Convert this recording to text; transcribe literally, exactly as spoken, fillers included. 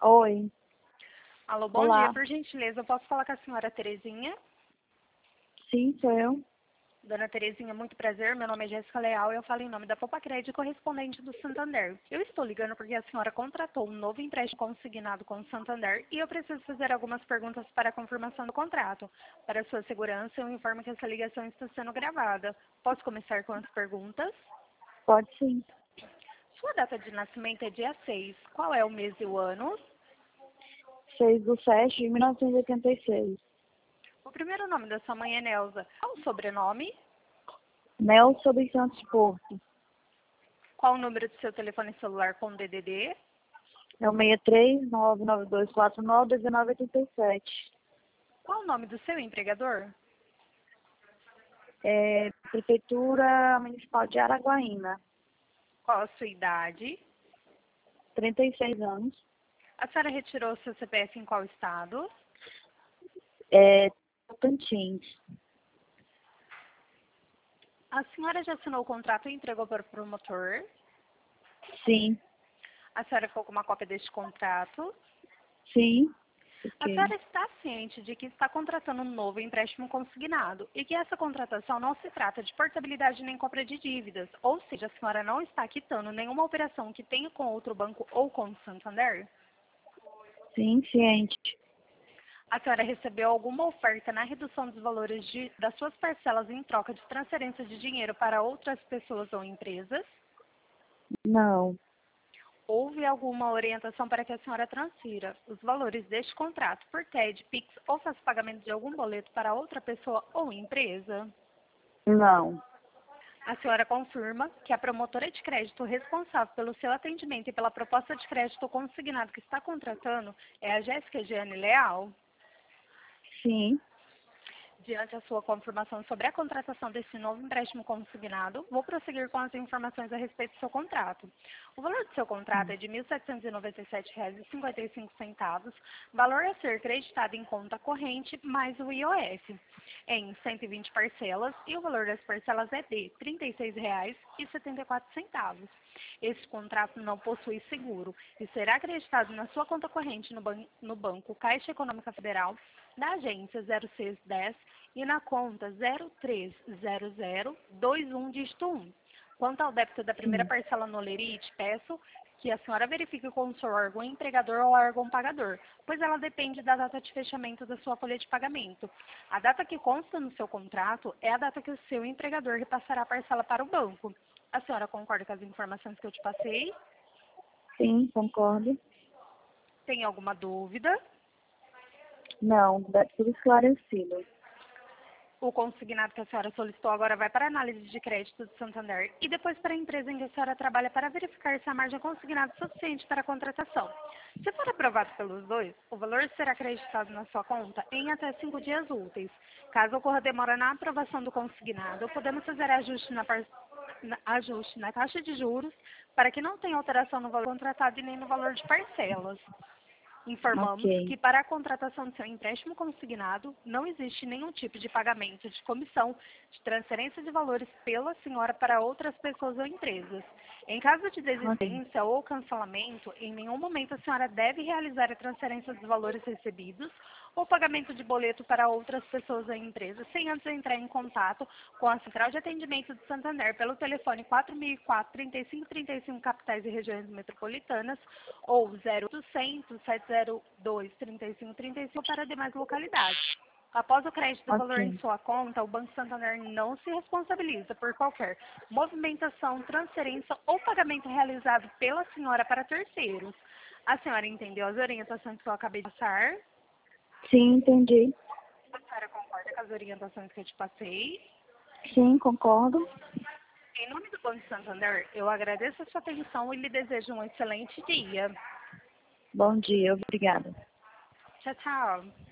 Oi. Alô, bom dia. Olá. Por gentileza, eu posso falar com a senhora Terezinha? Sim, sou eu. Dona Terezinha, muito prazer. Meu nome é Jéssica Leal e eu falo em nome da Popacred, correspondente do Santander. Eu estou ligando porque a senhora contratou um novo empréstimo consignado com o Santander e eu preciso fazer algumas perguntas para a confirmação do contrato. Para sua segurança, eu informo que essa ligação está sendo gravada. Posso começar com as perguntas? Pode sim. Sua data de nascimento é dia seis. Qual é o mês e o ano? seis do sete de mil novecentos e oitenta e seis. O primeiro nome da sua mãe é Nelza. Qual o sobrenome? Nelson dos Santos Porto. Qual o número do seu telefone celular com D D D? É o seis três nove nove dois quatro nove um nove oito sete. Qual o nome do seu empregador? É Prefeitura Municipal de Araguaína. Qual a sua idade? trinta e seis anos. A senhora retirou seu C P F em qual estado? É Tocantins. A senhora já assinou o contrato e entregou para o promotor? Sim. A senhora ficou com uma cópia deste contrato? Sim. A Ok. senhora está ciente de que está contratando um novo empréstimo consignado e que essa contratação não se trata de portabilidade nem compra de dívidas, ou seja, a senhora não está quitando nenhuma operação que tenha com outro banco ou com o Santander? Sim, ciente. A senhora recebeu alguma oferta na redução dos valores de, das suas parcelas em troca de transferência de dinheiro para outras pessoas ou empresas? Não. Houve alguma orientação para que a senhora transfira os valores deste contrato por T E D, Pix ou faça pagamento de algum boleto para outra pessoa ou empresa? Não. A senhora confirma que a promotora de crédito responsável pelo seu atendimento e pela proposta de crédito consignado que está contratando é a Jéssica Giane Leal? Sim. Diante da sua confirmação sobre a contratação desse novo empréstimo consignado, vou prosseguir com as informações a respeito do seu contrato. O valor do seu contrato é de mil setecentos e noventa e sete reais e cinquenta e cinco centavos, valor a ser creditado em conta corrente mais o I O F, em cento e vinte parcelas, e o valor das parcelas é de trinta e seis reais e setenta e quatro centavos. Esse contrato não possui seguro e será acreditado na sua conta corrente no, ban no Banco Caixa Econômica Federal, na agência zero seis dez e na conta zero três zero zero dois um dígito um. Quanto ao débito da primeira Sim. parcela no Lerite, peço que a senhora verifique com o seu órgão empregador ou órgão pagador, pois ela depende da data de fechamento da sua folha de pagamento. A data que consta no seu contrato é a data que o seu empregador repassará a parcela para o banco. A senhora concorda com as informações que eu te passei? Sim, concordo. Tem alguma dúvida? Não, dá tudo esclarecido. O consignado que a senhora solicitou agora vai para a análise de crédito do Santander e depois para a empresa em que a senhora trabalha para verificar se a margem consignada é suficiente para a contratação. Se for aprovado pelos dois, o valor será acreditado na sua conta em até cinco dias úteis. Caso ocorra demora na aprovação do consignado, podemos fazer ajuste na, par... na... ajuste na taxa de juros para que não tenha alteração no valor contratado e nem no valor de parcelas. Informamos Ok. que para a contratação do seu empréstimo consignado, não existe nenhum tipo de pagamento de comissão de transferência de valores pela senhora para outras pessoas ou empresas. Em caso de Ok. desistência ou cancelamento, em nenhum momento a senhora deve realizar a transferência dos valores recebidos ou pagamento de boleto para outras pessoas ou empresas, sem antes entrar em contato com a Central de Atendimento do Santander pelo telefone quatro mil e quatro, trinta e cinco trinta e cinco capitais e regiões metropolitanas ou zero oitocentos, sete zero dois, trinta e cinco trinta e cinco para demais localidades. Após o crédito do valor em Ok. sua conta, o Banco Santander não se responsabiliza por qualquer movimentação, transferência ou pagamento realizado pela senhora para terceiros. A senhora entendeu as orientações que eu acabei de passar? Sim, entendi. A senhora concorda com as orientações que eu te passei? Sim, concordo. Em nome do Banco Santander, eu agradeço a sua atenção e lhe desejo um excelente dia. Bom dia, obrigada. Tchau, tchau.